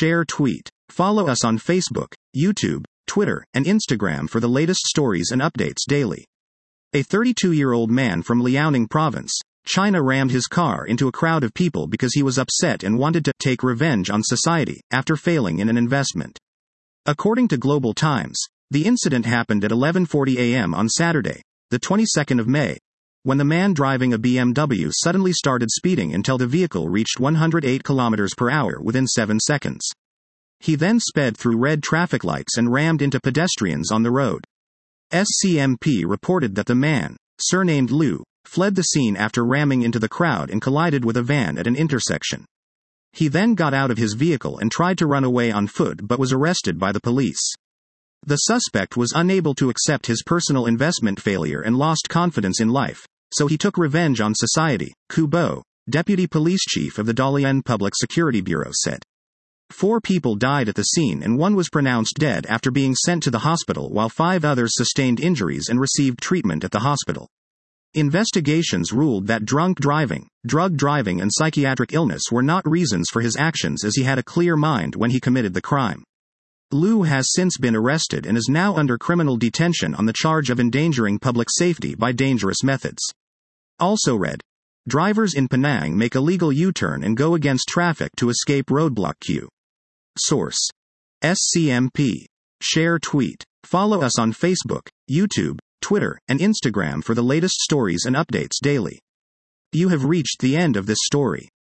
share, tweet. Follow us on Facebook, YouTube, Twitter, and Instagram for the latest stories and updates daily. A 32-year-old man from Liaoning Province, China rammed his car into a crowd of people because he was upset and wanted to take revenge on society after failing in an investment. According to Global Times, the incident happened at 11:40 a.m. on Saturday, the 22nd of May, when the man driving a BMW suddenly started speeding until the vehicle reached 108 km per hour within 7 seconds. He then sped through red traffic lights and rammed into pedestrians on the road. SCMP reported that the man, surnamed Liu, fled the scene after ramming into the crowd and collided with a van at an intersection. He then got out of his vehicle and tried to run away on foot but was arrested by the police. The suspect was unable to accept his personal investment failure and lost confidence in life, so he took revenge on society, Ku Bo, deputy police chief of the Dalian Public Security Bureau, said. 4 people died at the scene and 1 was pronounced dead after being sent to the hospital, while 5 others sustained injuries and received treatment at the hospital. Investigations ruled that drunk driving, drug driving and psychiatric illness were not reasons for his actions, as he had a clear mind when he committed the crime. Liu has since been arrested and is now under criminal detention on the charge of endangering public safety by dangerous methods. Also read. Drivers in Penang make illegal U-turn and go against traffic to escape roadblock queue. Source. SCMP. Share, tweet. Follow us on Facebook, YouTube, Twitter, and Instagram for the latest stories and updates daily. You have reached the end of this story.